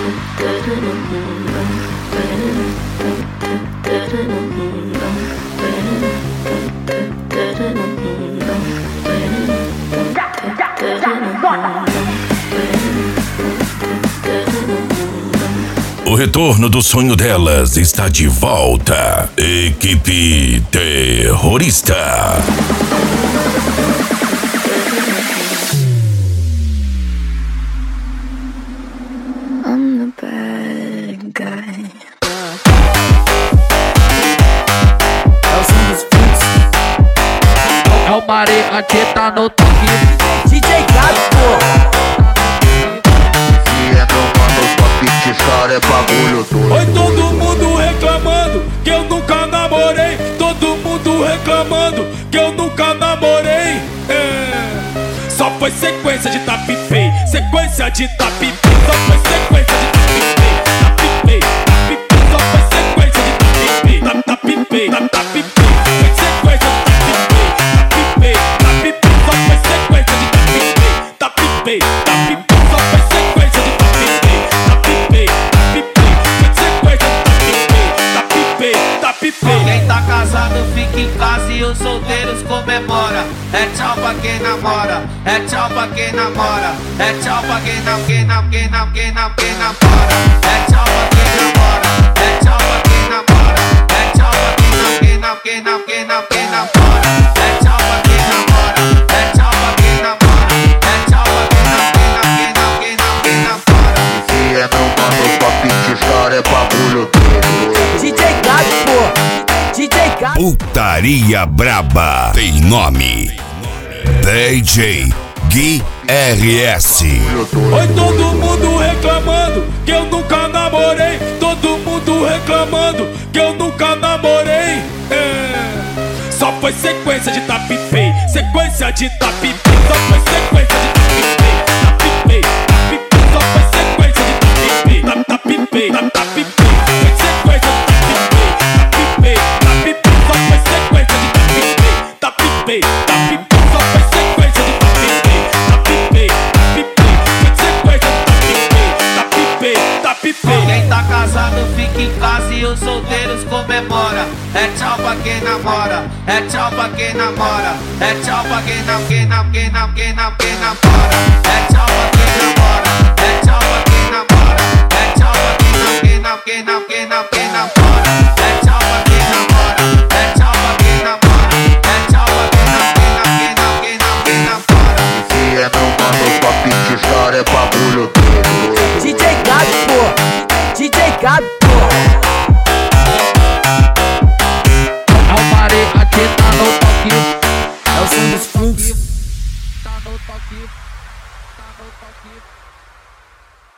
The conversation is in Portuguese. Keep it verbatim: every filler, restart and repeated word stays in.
O retorno do sonho delas está de volta. Equipe Terrorista. I'm the bad guy. É o som dos frutos. É o Maria que tá no toque. D J Gato, pô. É bagulho doido. Oi, todo mundo reclamando que eu nunca namorei. Todo mundo reclamando que eu nunca namorei. É. Só foi sequência de tapipei, sequência de tapipei. Só foi sequência de tapipei, tapipei, tapipei. Só foi sequência de tapipei, tapipei, tapipei. Foi sequência de tapipei, tapipei, tapipei. Só foi sequência de tapipei, tapipei, tapipei. Só foi sequência de tapipei, tapipei. Quem tá casado fica em casa e os solteiros comemora. É tchau pra quem namora, é tchau pra quem namora, é tchau pra quem não, quem não, quem não, quem não, quem namora. É tchau pra quem namora, é tchau pra quem namora, é tchau pra quem não, quem não, quem não, quem não, quem namora. É tchau pra quem namora, é tchau pra quem namora, é tchau pra quem não, quem não, quem não, quem não, quem namora. Se é meu mano, papi de história é bagulho doido. D J Gato, pô. D J Gato. Putaria braba tem nome. D J Gui R S. Oi, todo mundo reclamando que eu nunca namorei. Todo mundo reclamando que eu nunca namorei. É. Só foi sequência de tapipei, sequência de tapipei. Só foi sequência de tapipei, tapipei, tapipei. Só foi sequência de tapipei, tapipei, tapipei. Foi sequência de tapipei, tapipei, tapipei. Só foi sequência de tapipei, tapipei, tapipei. Só foi sequência de tapipei, tapipei, tapipei. Foi sequência de tapipei, tapipei, tapipei. Quem tá casado fica em casa e os solteiros comemora. É tchau pra quem namora, é tchau pra quem namora, é tchau pra quem não, quem não, quem não, quem não, quem namora. É tchau pra quem namora, é tchau pra quem namora, é tchau pra quem não, quem não, quem não, quem não, quem namora. É tchau pra quem namora, é tchau pra quem namora, é tchau pra quem não, quem não, quem não, quem não, quem namora. Se é meu mano, papi de história é bagulho doido. D J Gato, pô. D J Gato, pô. É o Maria que tá no toque. É o som dos frutos. Tá no toque, tá no toque.